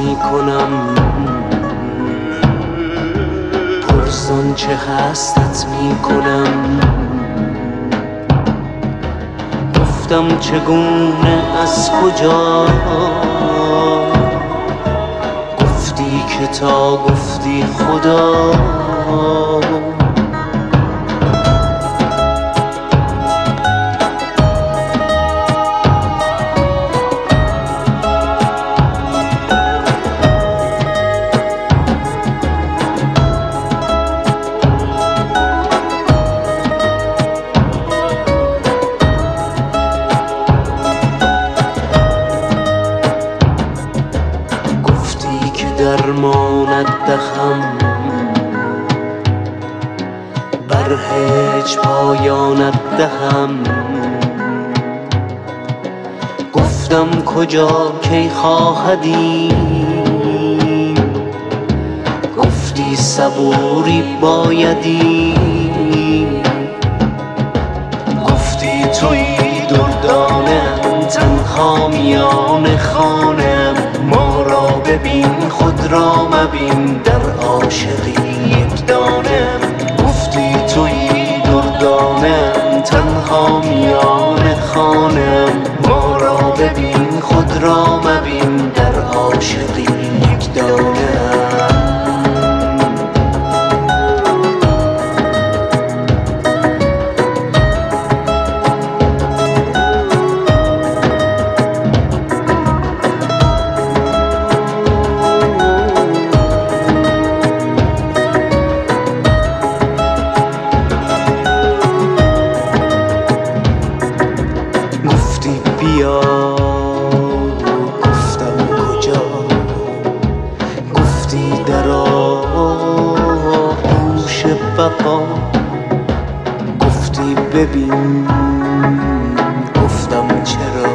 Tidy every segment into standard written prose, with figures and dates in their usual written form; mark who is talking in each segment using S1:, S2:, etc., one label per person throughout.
S1: می کنم، پرسان چه هستت می کنم. گفتم چگونه از کجا، گفتی که تا گفتی خدا. درمانت دهم بر هیچ پایانت دهم. گفتم کجا کی خواهدی، گفتی صبوری بایدی. گفتی توی دردانم تنها میان خانم، ما را ببین خود را مبین در عاشقی یک دانم. گفتی توی دردانم تنها میان خانم، ما را ببین خود را مبین در عاشقی یک دانم. بیا گفتم کجا، گفتی در آغوش بقا. گفتی ببین، گفتم چرا.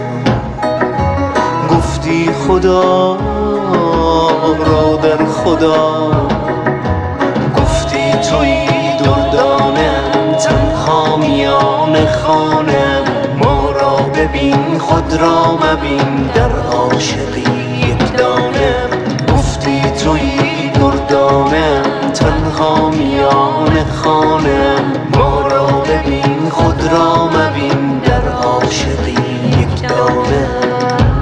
S1: گفتی خدا را در خدا. گفتی توی دردانم تنها میان خانم، ببین خود را مبین در عاشقی یک دانم. گفتی توی دردانم تنها میان خانم، ما را ببین خود را مبین در عاشقی یک دانم.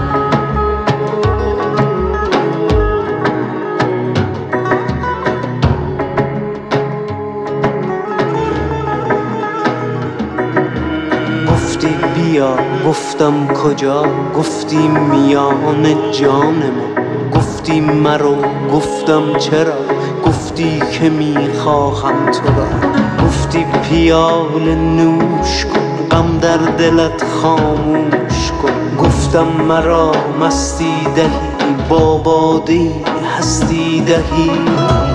S1: گفتی بیا گفتم کجا، گفتی میان جان ما. گفتی مرو گفتم چرا، گفتی که میخواهم تو را. گفتی پیاله نوش کن غم در دلت خاموش کن. گفتم مرا مستی دهی با باده هستی دهی.